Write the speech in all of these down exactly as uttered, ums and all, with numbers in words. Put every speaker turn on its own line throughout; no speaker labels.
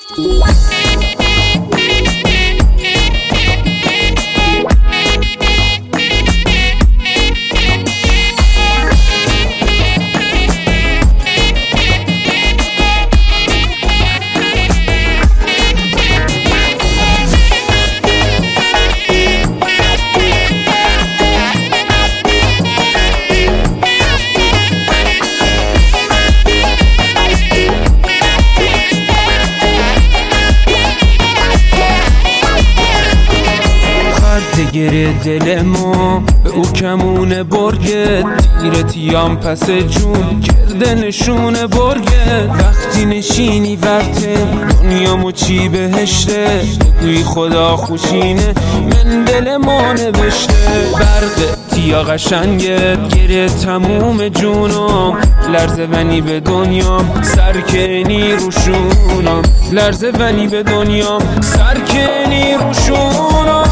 گره دل ما به او کمونه برگت، تیرتیام پس جون کرده نشونه برگت. وقتی نشینی ورته دنیامو چی بهشته، بگوی خدا خوشینه من دل ما نوشته. برق تیا قشنگت گره تموم جونم، لرزه ونی به دنیام سرکنی روشونم، لرزه ونی به دنیام سرکنی روشونم.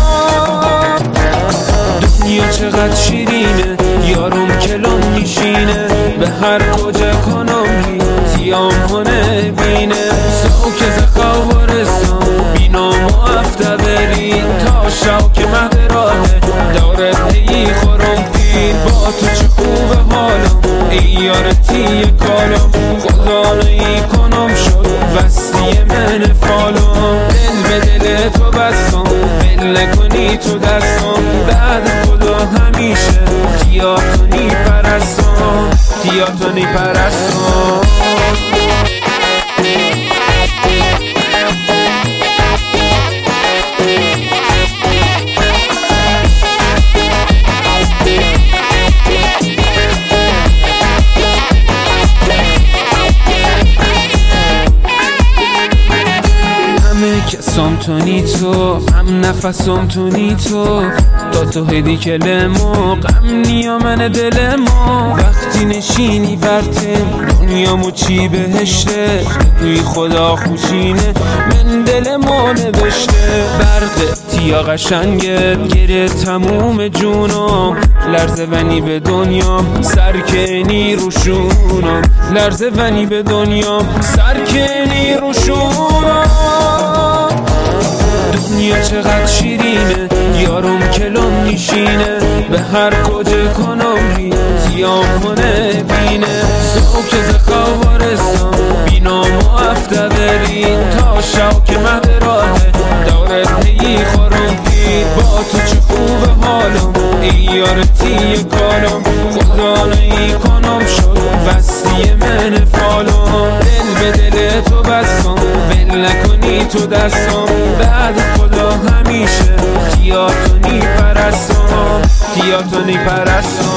دنیا چقدر شیرینه یارم کلام میشینه، به هر کجا کنم تیام هنه بینه. ساک زخوارستان بینام و افته برین، تا شاک مهد راهه داره پی خورم پین. با تو چه خوب حالم ای یارتی کالم، خدا نایی کنم شد وستی من فالم. دل به دل تو بستم ول نکنی تو دستم، بعد خدا همیشه تیاتونی پرستم، تیاتونی پرستم. کسام تونی تو هم نفسام تونی تو، دا تو هدی کلمو غم نیا من دل ما. وقتی نشینی ورته دنیامو چی بهشته، بگوی خدا خوشینه من دل ما نوشته. برق تیا قشنگت گره تموم جونم، لرزه ونی به دنیام سرکنی روشونم، لرزه ونی به دنیام سرکنی روشونم. دنیا چقدر شیرینه یارم کلام میشینه، به هر کجا کنم ری تیام کنه بینه. ساک زخوارستان بینام و افته برین، تا شاک مهد راهه دارت پی خورم پین. با تو چه خوب حالم ای یارتی کالم، خدا نایی کنم شد وستی من فالم. دل به دل تو بستم ول نکنی تو دستم، بعد خدا همیشه تیاتونی پرستم، تیاتونی پرستم.